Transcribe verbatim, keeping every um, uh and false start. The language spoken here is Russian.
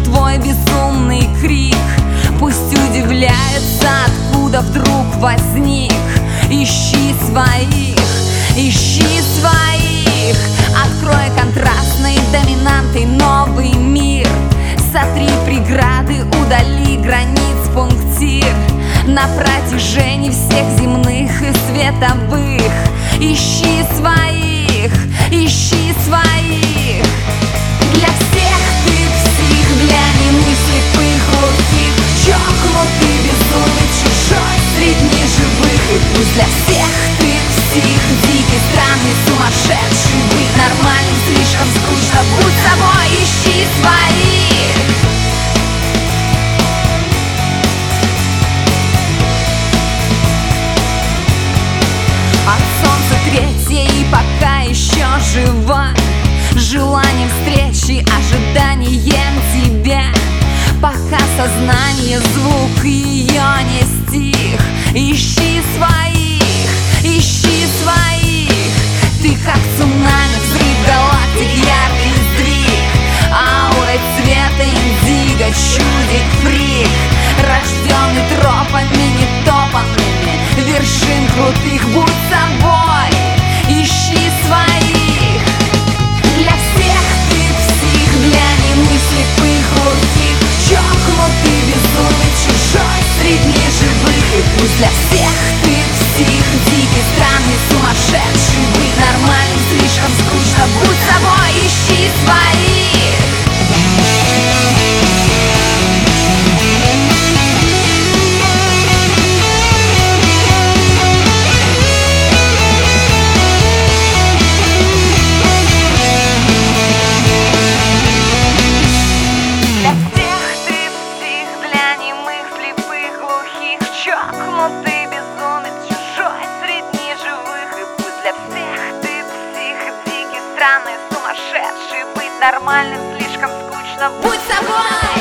твой безумный крик. Пусть удивляются, откуда вдруг возник. Ищи своих, ищи своих. Открой контрастной доминантой новый мир. Сотри преграды, удали границ пунктир на протяжении всех земных и световых. Ищи своих, ищи своих. Для всех ты псих, для немых, слепых, глухих, чокнутый, безумный, чужой среди живых. И пусть для всех ты псих, дикий, странный, сумасшедший, быть нормальным слишком скучно. Будь собой, ищи своих. От солнца третье и пока еще жива, желанием встречи, ожиданием тебя. Пока сознание, звук ее не стих. Ищи своих, ищи своих. Ты как цунами, взрыв галактик, яркий сдвиг. Аурой цвета индиго, чудик, фрик. Рожденный тропами нетопанными вершин крутых. Будь собой, ищи своих. Для всех ты псих, для немых, слепых, глухих, чокнутый, безумный, чужой среди живых. И пусть для всех ты псих, дикий, странный, сумасшедший, быть нормальным слишком скучно. Будь собой, ищи своих. Чокнутый, безумец, чужой среди живых. И пусть для всех ты псих, дикий, странный, сумасшедший, быть нормальным слишком скучно. Будь собой!